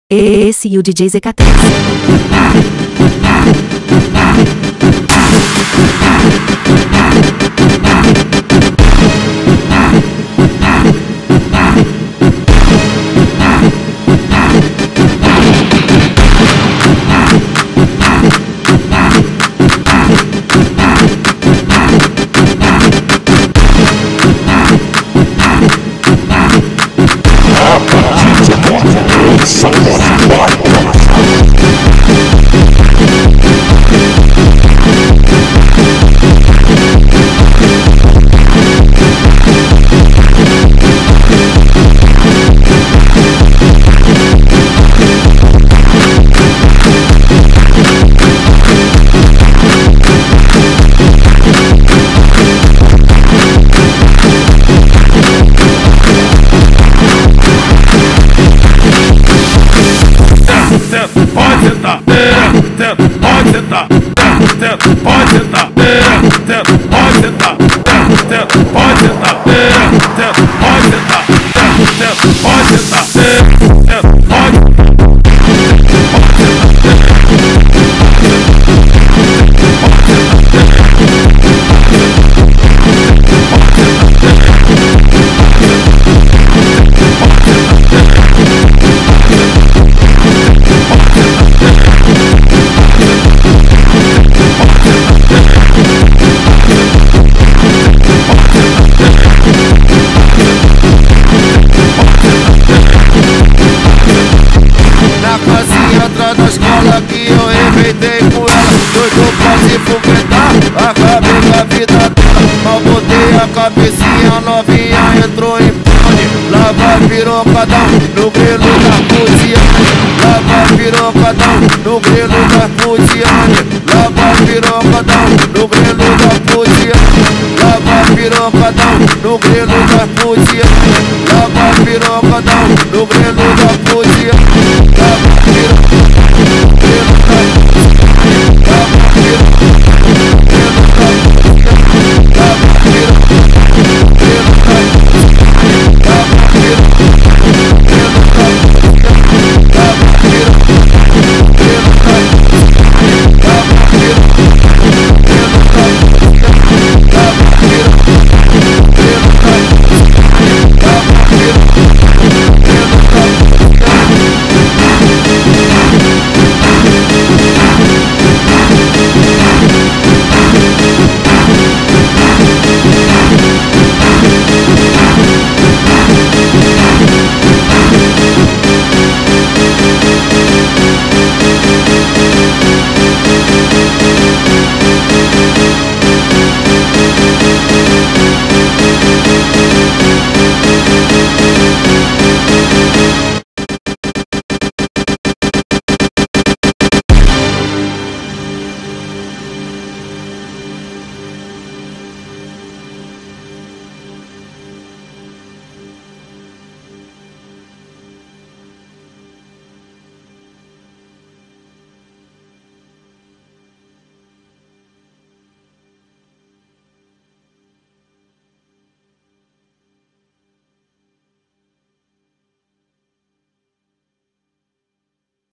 Esse e o DJ ZK13. Pode sentar, pode sentar, pode sentar, pode sentar, pode sentar, pode sentar, pode sentar, atrás da escola que eu arrebentei com ela. Doido pra se foguetar, acabei com a vida dela. Mal botei a cabecinha, novinha entrou em pane. Lava pirocadão no grelo da Puziane. Lava pirocadão no grelo da Puziane. Lava pirocadão no grelo da Puziane. Lava pirocadão no grelo da Puziane. Lava pirocadão